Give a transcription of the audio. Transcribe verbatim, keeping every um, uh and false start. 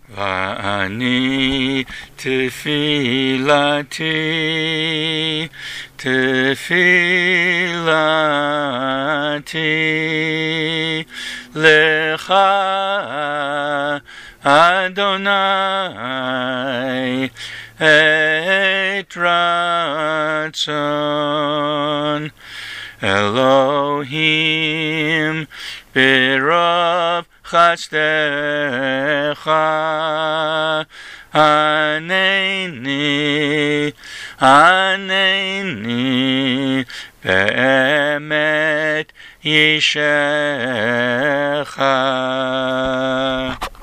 ואני תפילתי, תפילתי, לך אדוני את רצון. Elohim ברוב חסדך ענני, ענני באמת ישעך.